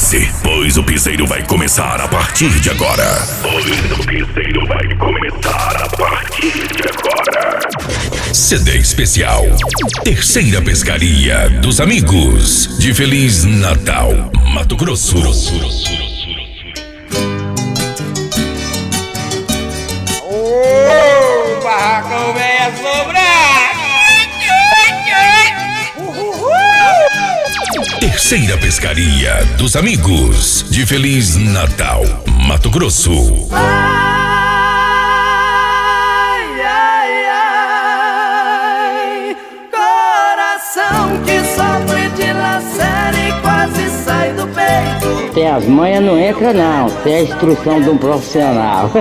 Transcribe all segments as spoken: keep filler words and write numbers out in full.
Prepare-se, pois o piseiro vai começar a partir de agora. Pois o piseiro vai começar a partir de agora. C D especial Terceira Pescaria dos Amigos de Feliz Natal, Mato Grosso. O barracão vem a sobrar. Terceira Pescaria dos Amigos de Feliz Natal, Mato Grosso. Ai, ai, ai, coração que sofre de lacera e quase sai do peito. Tem as manhas não entra não, tem a instrução de um profissional.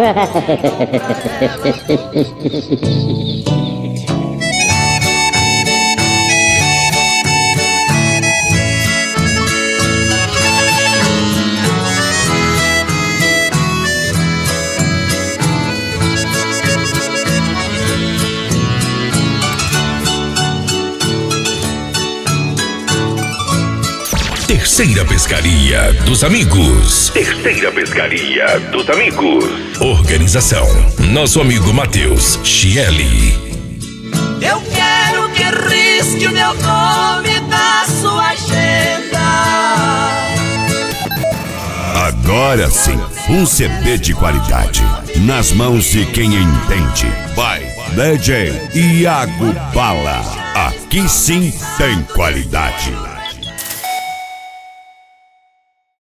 Terceira Pescaria dos Amigos. Terceira Pescaria dos Amigos. Organização: nosso amigo Matheus Chieli. Eu quero que risque o meu nome na sua agenda. Agora sim, um C D de qualidade nas mãos de quem entende. Vai, D J Iago Bala. Aqui sim tem qualidade.